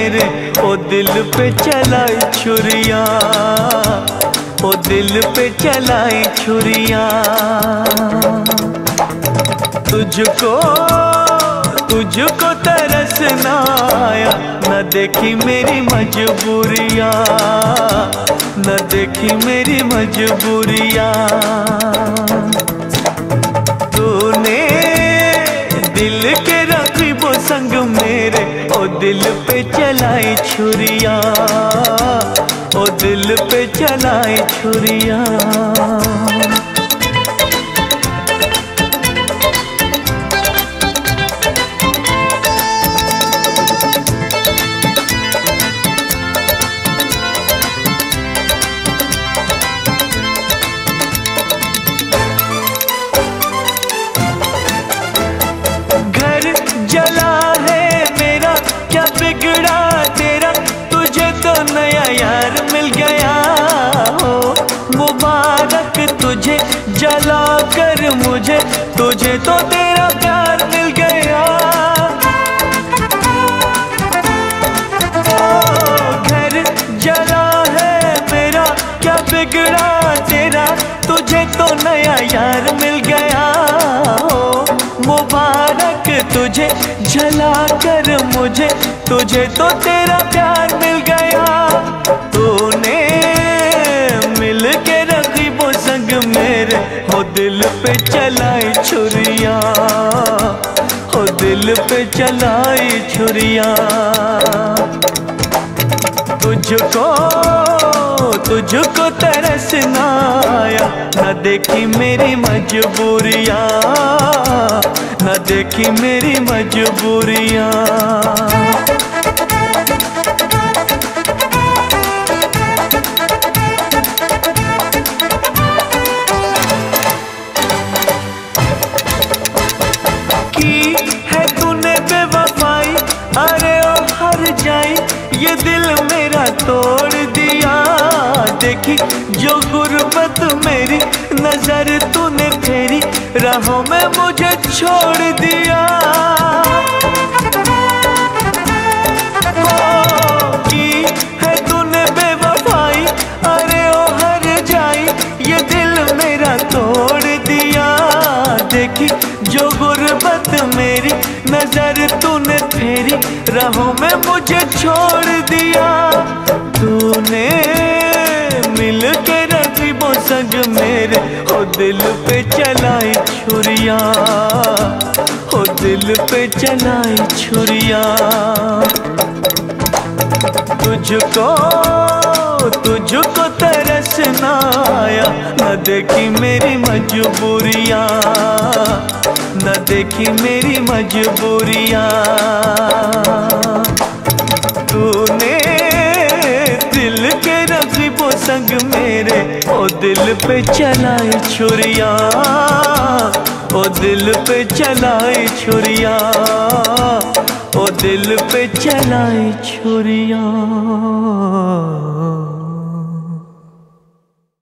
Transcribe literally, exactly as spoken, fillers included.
मेरे, ओ दिल पे चलाई छुरिया, ओ दिल पे चलाई छुरिया। तुझको तुझको तरस न आया, न देखी मेरी मजबूरियाँ, न देखी मेरी मजबूरियाँ। तूने दिल के रकीबों संग मेरे, ओ दिल पे चलाई छुरिया, ओ दिल पे चलाई छुरिया। जला है मेरा, क्या बिगड़ा तेरा, तुझे तो नया यार मिल गया हो। मुबारक तुझे जला कर मुझे, तुझे तो तेरा प्यार मिल गया। ओ घर जला है मेरा, क्या बिगड़ा तेरा, तुझे तो नया यार मिल गया हो। मुबारक तुझे जला कर मुझे, तुझे तो तेरा प्यार मिल गया। तूने मिल के रकीबों संग मेरे, हो दिल पे चलाई छुरिया, हो दिल पे चलाई छुरिया। तुझको तुझको तरस न आया, न देखी मेरी मजबूरियाँ, न देखी मेरी मजबूरियाँ। की है तूने बेवफाई, अरे ओ हर जाई, ये दिल मेरा तोड़ दिया। देखी जो गुर्बत मेरी, नजर तूने फेरी, राहों में मुझे छोड़ दिया। ओ की है तूने बेवफाई, अरे ओ हर जाई, ये दिल मेरा तोड़ दिया। देखी जो गुर्बत मेरी, नजर तूने फेरी, राहों में मुझे छोड़ दिया। तूने मिल के रकीबों संग मेरे, ओ दिल पे चलाई छुरिया, ओ दिल पे चलाई छुरिया। तुझको तुझको तरस न आया, न देखी मेरी मजबूरियाँ, न देखी मेरी मजबूरियाँ। तूने दिल के रकीबों संग मेरे, ओ दिल पे चलाई छुरिया, ओ दिल पे चलाई छुरिया, ओ दिल पे चलाई छुरिया।